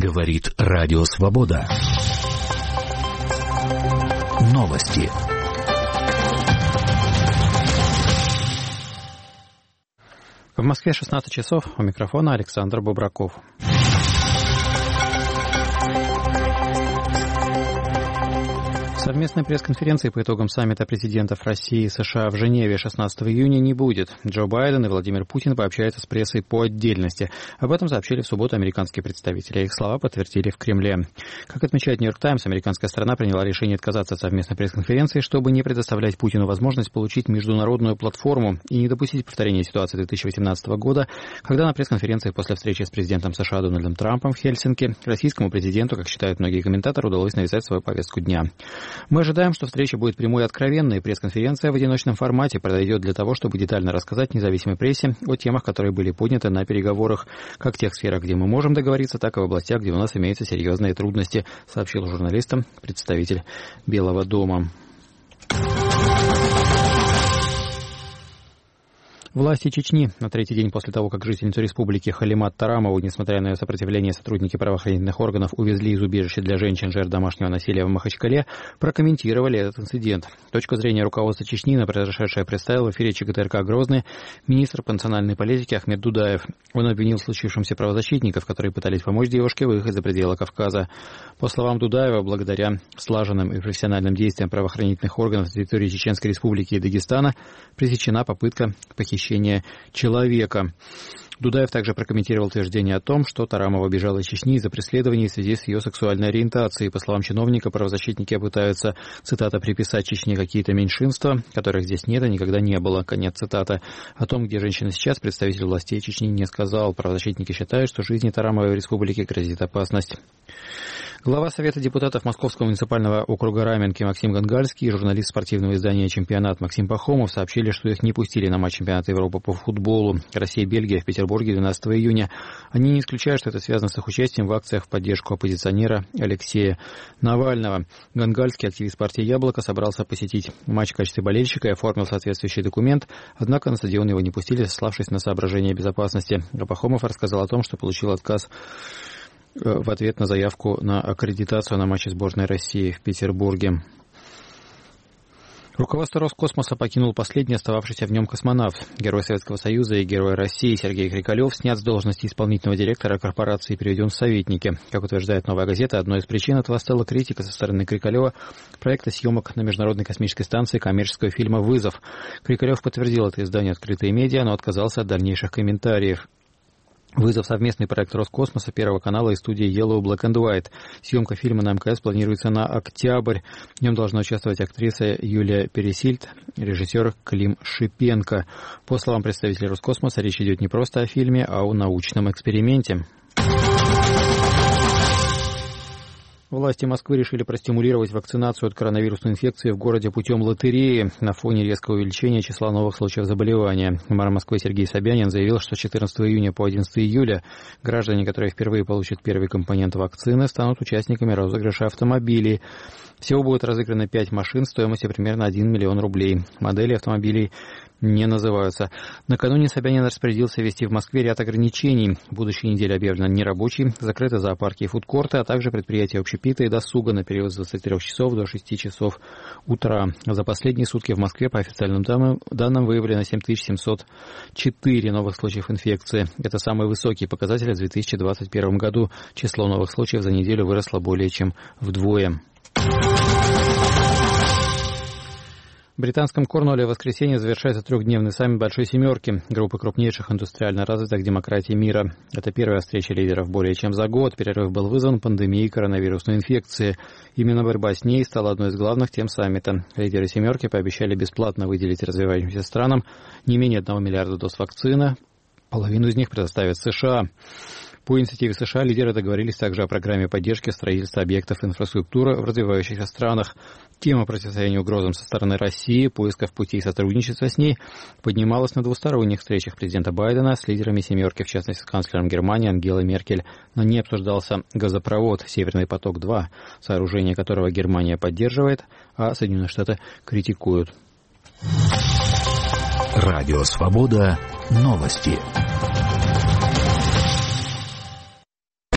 Говорит Радио Свобода. Новости. В Москве 16 часов. У микрофона Александр Бобраков. Совместной пресс-конференции по итогам саммита президентов России и США в Женеве 16 июня не будет. Джо Байден и Владимир Путин пообщаются с прессой по отдельности. Об этом сообщили в субботу американские представители. Их слова подтвердили в Кремле. Как отмечает Нью-Йорк Таймс, американская сторона приняла решение отказаться от совместной пресс-конференции, чтобы не предоставлять Путину возможность получить международную платформу и не допустить повторения ситуации 2018 года, когда на пресс-конференции после встречи с президентом США Дональдом Трампом в Хельсинки российскому президенту, как считают многие комментаторы, удалось навязать свою повестку дня. Мы ожидаем, что встреча будет прямой и откровенной. Пресс-конференция в одиночном формате подойдет для того, чтобы детально рассказать независимой прессе о темах, которые были подняты на переговорах, как в тех сферах, где мы можем договориться, так и в областях, где у нас имеются серьезные трудности, сообщил журналистам представитель Белого дома. Власти Чечни на третий день после того, как жительницу республики Халимат Тарамову, несмотря на ее сопротивление, сотрудники правоохранительных органов увезли из убежища для женщин жертв домашнего насилия в Махачкале, прокомментировали этот инцидент. Точку зрения руководства Чечни на произошедшее представил в эфире ЧГТРК «Грозный» министр по национальной политике Ахмед Дудаев. Он обвинил в случившемся правозащитников, которые пытались помочь девушке выехать за пределы Кавказа. По словам Дудаева, благодаря слаженным и профессиональным действиям правоохранительных органов на территории Чеченской республики и Дагестана пресечена попытка похищения человека. Дудаев также прокомментировал утверждение о том, что Тарамова бежала из Чечни из-за преследований в связи с ее сексуальной ориентацией. По словам чиновника, правозащитники пытаются, цитата, приписать Чечне какие-то меньшинства, которых здесь нет и никогда не было, конец цитаты. О том, где женщина сейчас, представитель властей Чечни не сказал. Правозащитники считают, что жизни Тарамовой в республике грозит опасность. Глава Совета депутатов Московского муниципального округа Раменки Максим Гангальский и журналист спортивного издания «Чемпионат» Максим Пахомов сообщили, что их не пустили на матч чемпионата Европы по футболу Россия-Бельгия в Петербурге 12 июня. Они не исключают, что это связано с их участием в акциях в поддержку оппозиционера Алексея Навального. Гангальский, активист партии «Яблоко», собрался посетить матч в качестве болельщика и оформил соответствующий документ, однако на стадион его не пустили, сославшись на соображения безопасности. Пахомов рассказал о том, что получил отказ в ответ на заявку на аккредитацию на матче сборной России в Петербурге. Руководство Роскосмоса покинул последний остававшийся в нем космонавт. Герой Советского Союза и Герой России Сергей Крикалев снят с должности исполнительного директора корпорации и переведен в советники. Как утверждает «Новая газета», одной из причин этого стала критика со стороны Крикалева проекта съемок на Международной космической станции коммерческого фильма «Вызов». Крикалев подтвердил это изданию «Открытые медиа», но отказался от дальнейших комментариев. «Вызов» — совместный проект Роскосмоса, Первого канала и студии Yellow Black and White. Съемка фильма на МКС планируется на октябрь. В нем должна участвовать актриса Юлия Пересильд, режиссер Клим Шипенко. По словам представителей Роскосмоса, речь идет не просто о фильме, а о научном эксперименте. Власти Москвы решили простимулировать вакцинацию от коронавирусной инфекции в городе путем лотереи на фоне резкого увеличения числа новых случаев заболевания. Мэр Москвы Сергей Собянин заявил, что с 14 июня по 11 июля граждане, которые впервые получат первый компонент вакцины, станут участниками розыгрыша автомобилей. Всего будет разыграно 5 машин стоимостью примерно 1 миллион рублей. Модели автомобилей не называются. Накануне Собянин распорядился ввести в Москве ряд ограничений. В будущей неделе объявлено нерабочий, закрыты зоопарки и фудкорты, а также предприятия общепита и досуга на период с 23 часов до 6 часов утра. За последние сутки в Москве по официальным данным выявлено 7704 новых случаев инфекции. Это самый высокий показатель в 2021 году. Число новых случаев за неделю выросло более чем вдвое. В британском Корнуолле в воскресенье завершается трехдневный саммит Большой Семерки, группы крупнейших индустриально развитых демократий мира. Это первая встреча лидеров более чем за год. Перерыв был вызван пандемией коронавирусной инфекции. Именно борьба с ней стала одной из главных тем саммита. Лидеры Семерки пообещали бесплатно выделить развивающимся странам не менее 1 миллиарда доз вакцины. Половину из них предоставят США. По инициативе США лидеры договорились также о программе поддержки строительства объектов инфраструктуры в развивающихся странах. Тема противостояния угрозам со стороны России, поисков путей сотрудничества с ней поднималась на двусторонних встречах президента Байдена с лидерами «семерки», в частности, с канцлером Германии Ангелой Меркель. На ней обсуждался газопровод «Северный поток-2», сооружение которого Германия поддерживает, а Соединенные Штаты критикуют. Радио «Свобода». Новости.